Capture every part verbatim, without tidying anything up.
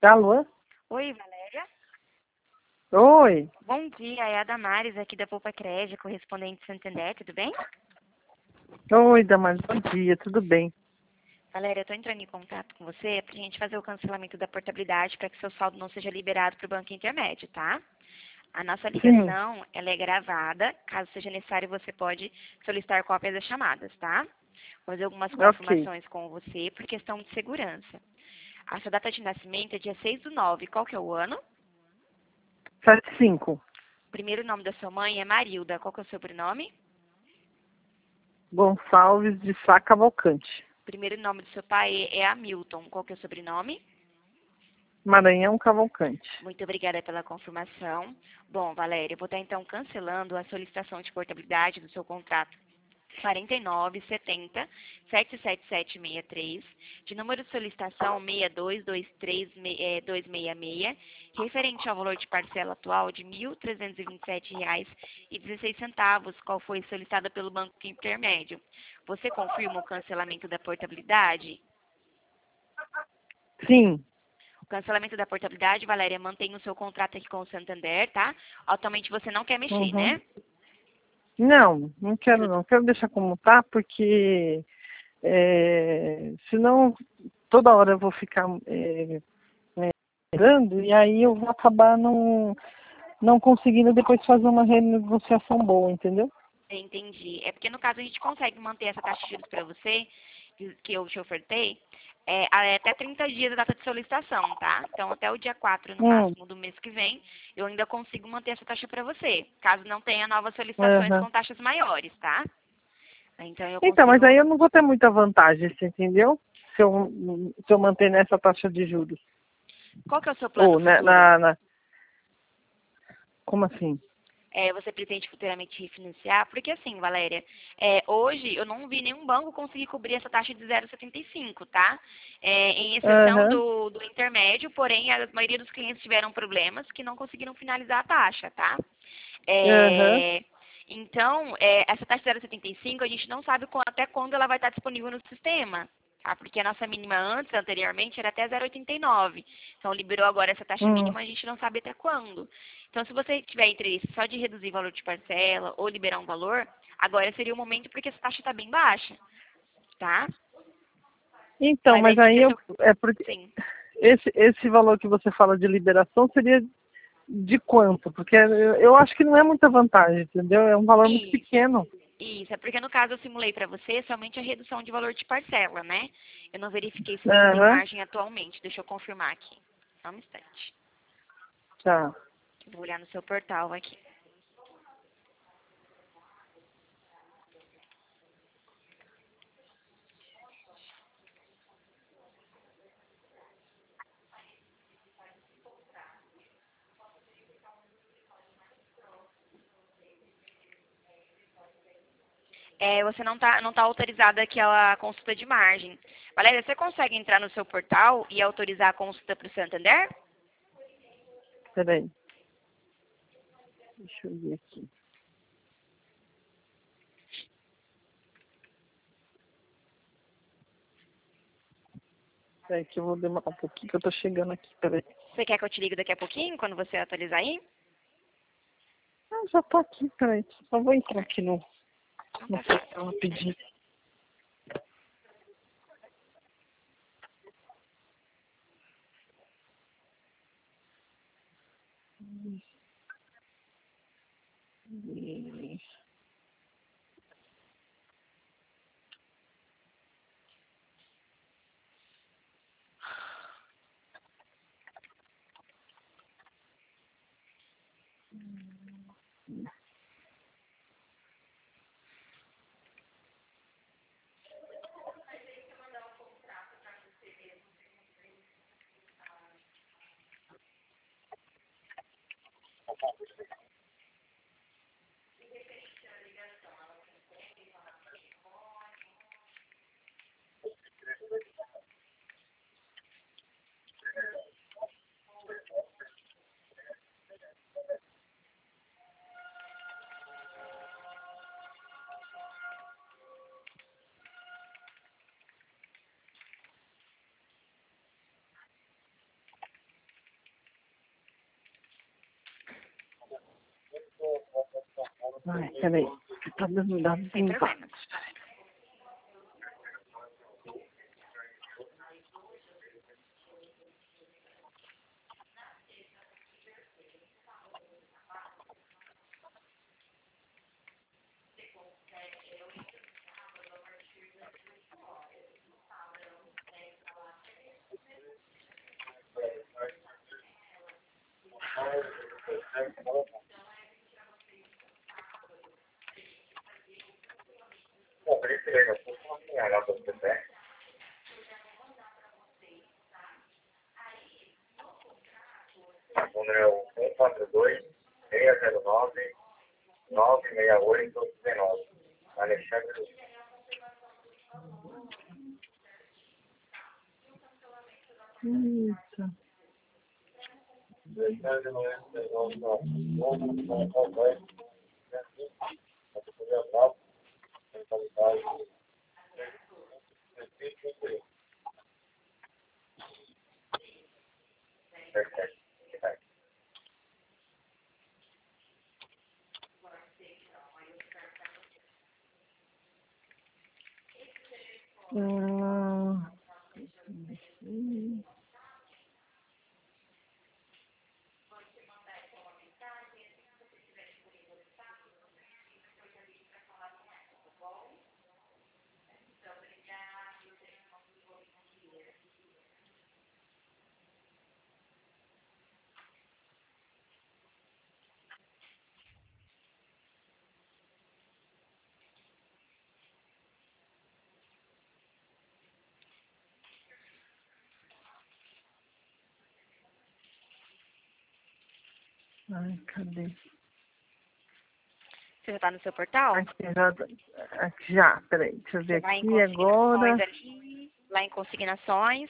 Alô? Oi, Valéria. Oi. Bom dia, é a Damares aqui da Poupa Crédito, correspondente Santander, tudo bem? Oi, Damares, bom dia, tudo bem? Valéria, eu estou entrando em contato com você para a gente fazer o cancelamento da portabilidade para que seu saldo não seja liberado para o banco intermédio, tá? A nossa Sim. ligação, ela é gravada, caso seja necessário você pode solicitar cópias das chamadas, tá? Vou fazer algumas Ok. confirmações com você por questão de segurança. A sua data de nascimento é dia seis do nove, qual que é o ano? Sete cinco. O primeiro nome da sua mãe é Marilda, qual que é o seu sobrenome? Gonçalves de Sá Cavalcante. O primeiro nome do seu pai é Hamilton, qual que é o sobrenome? Maranhão Cavalcante. Muito obrigada pela confirmação. Bom, Valéria, eu vou estar então cancelando a solicitação de portabilidade do seu contrato quarenta e nove setenta sete sete sete seis três, de número de solicitação seis dois dois três dois seis seis, referente ao valor de parcela atual de mil trezentos e vinte e sete reais e dezesseis centavos, qual foi solicitada pelo banco intermédio. Você confirma o cancelamento da portabilidade? Sim. O cancelamento da portabilidade, Valéria, mantém o seu contrato aqui com o Santander, tá? Atualmente você não quer mexer, Uhum. né? Não, não quero Tudo. não. Quero deixar como tá, porque é, senão toda hora eu vou ficar é, é, dando, e aí eu vou acabar não, não conseguindo depois fazer uma renegociação boa, entendeu? Entendi. É porque no caso a gente consegue manter essa taxa de juros para você, que que eu te ofertei, é, a- é até trinta dias da data de solicitação, tá? Então até o dia quatro no Hum. máximo do mês que vem, eu ainda consigo manter essa taxa para você, caso não tenha novas solicitações Uhum. com taxas maiores, tá? Então eu Então, mas consigo. aí eu não vou ter muita vantagem, você entendeu? Se eu, se eu manter nessa taxa de juros. Qual que é o seu plano Ou na, futuro? na, na- Como assim? É, você pretende futuramente refinanciar? Porque assim, Valéria, é, hoje eu não vi nenhum banco conseguir cobrir essa taxa de zero vírgula setenta e cinco, tá? É, em exceção Aham. do, do intermédio, porém a maioria dos clientes tiveram problemas que não conseguiram finalizar a taxa, tá? Aham. É, então, é, essa taxa de zero vírgula setenta e cinco a gente não sabe com- até quando ela vai estar disponível no sistema. Tá? Porque a nossa mínima antes, anteriormente, era até zero vírgula oitenta e nove. Então, liberou agora essa taxa Hum. mínima, a gente não sabe até quando. Então, se você tiver interesse só de reduzir o valor de parcela ou liberar um valor, agora seria o momento porque essa taxa está bem baixa, tá? Então, Mas aí mas você aí deixa eu, eu... é porque Sim. esse, esse valor que você fala de liberação seria de quanto? Porque eu, eu acho que não é muita vantagem, entendeu? É um valor muito Isso. pequeno. Isso, é porque no caso eu simulei para você somente a redução de valor de parcela, né? Eu não verifiquei se você tem Aham. margem atualmente. Deixa eu confirmar aqui. Só um instante. Tá. Vou olhar no seu portal aqui. É, você não está não tá autorizada aquela consulta de margem. Valéria, você consegue entrar no seu portal e autorizar a consulta para o Santander? Peraí. Deixa eu ver aqui. Peraí que eu vou demorar um pouquinho que eu tô chegando aqui. Peraí. Você quer que eu te ligue daqui a pouquinho, quando você autorizar aí? Ah, já tô aqui, peraí. Só vou entrar aqui no, Não no tá portal fácil. rapidinho. Ai, peraí. Que tá dando dados Sem inválidos. problema. Número um quatro dois, seis zero nove, nove seis oito um nove. Alexandre. Isso. Perfeito. Hum. Ai, cadê? Você já tá no seu portal? Aqui já, aqui já, peraí, deixa eu Você ver vai em aqui consignações agora. ali, lá em consignações,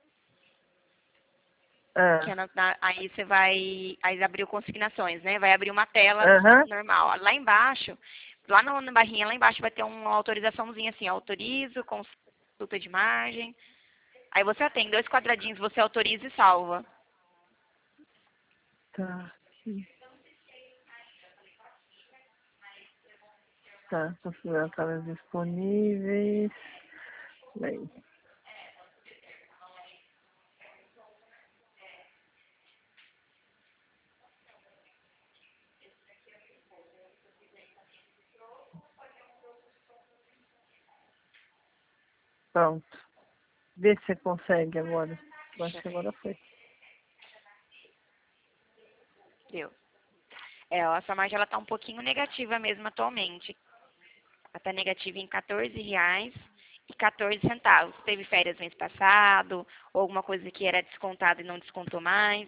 Ah, que é na- na- aí você vai, aí abriu consignações, né? Vai abrir uma tela aham, normal. Lá embaixo, lá no, na barrinha lá embaixo vai ter uma autorizaçãozinha assim, autorizo, consulta de imagem. Aí você tem dois quadradinhos, você autoriza e salva. tá. Aqui. Tá, considerar caras disponíveis. Bem, pronto. Vê se você consegue agora. Eu Deixa acho eu que ver. agora foi. Deu. É, ó, essa margem ela tá um pouquinho negativa mesmo atualmente. Ela tá negativa em quatorze reais e quatorze centavos. Teve férias mês passado, ou alguma coisa que era descontada e não descontou mais.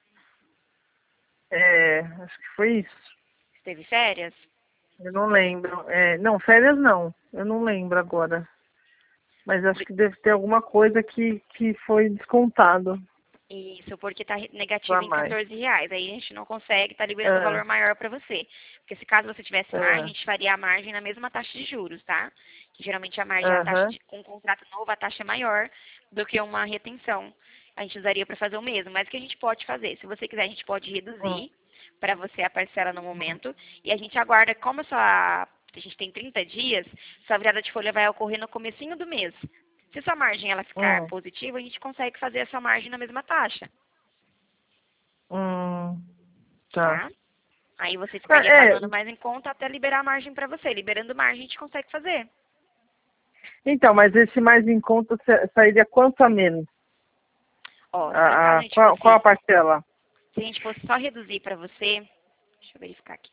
É, acho que foi isso. Teve férias? Eu não lembro. É, não, férias não. Eu não lembro agora. Mas acho que deve ter alguma coisa que, que foi descontado Isso, porque está negativo pra em mais. quatorze reais. Aí a gente não consegue, está liberando um Ah, valor maior para você. Porque se caso você tivesse margem, a ah, gente faria a margem na mesma taxa de juros, tá? Que geralmente a margem, a taxa aham, de, com um contrato novo, a taxa é maior do que uma retenção. A gente usaria para fazer o mesmo. Mas o que a gente pode fazer? Se você quiser, a gente pode hum, reduzir para você a parcela no momento. E a gente aguarda, como a sua, a gente tem trinta dias, sua virada de folha vai ocorrer no comecinho do mês. Se sua margem ela ficar hum, positiva, a gente consegue fazer essa margem na mesma taxa. hum, tá. Tá? Aí você Ah, ficaria é, pagando mais em conta até liberar a margem para você. Liberando margem, a gente consegue fazer. então, mas esse mais em conta sa- sairia quanto a menos? Ó, se no caso A, a a, gente qual, qual a fosse, parcela? se a gente fosse só reduzir para você, deixa eu verificar aqui.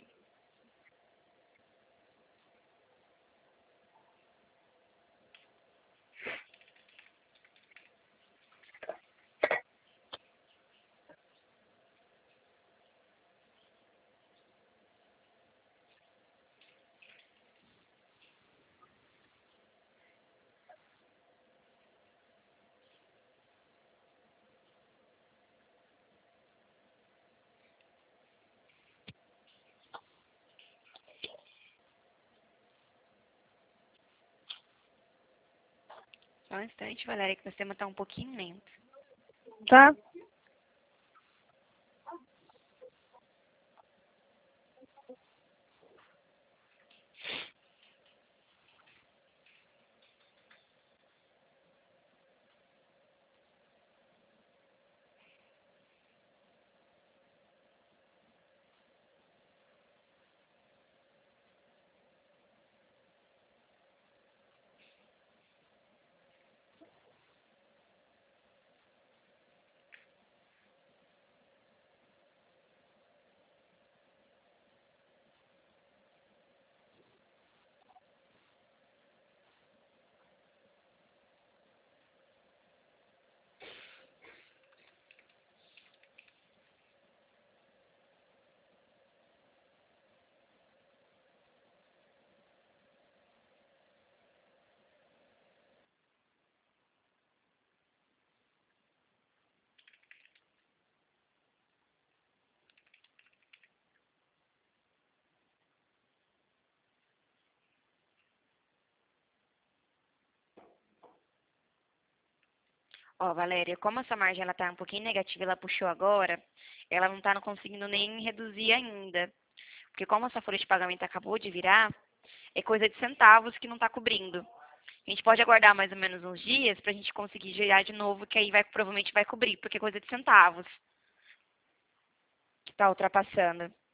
Só um instante, Valéria, que o sistema está um pouquinho lento. Tá? Ó, Valéria, como essa margem ela tá um pouquinho negativa, ela puxou agora, ela não tá conseguindo nem reduzir ainda. Porque como essa folha de pagamento acabou de virar, é coisa de centavos que não está cobrindo. A gente pode aguardar mais ou menos uns dias para a gente conseguir girar de novo, que aí vai, provavelmente vai cobrir, porque é coisa de centavos que está ultrapassando.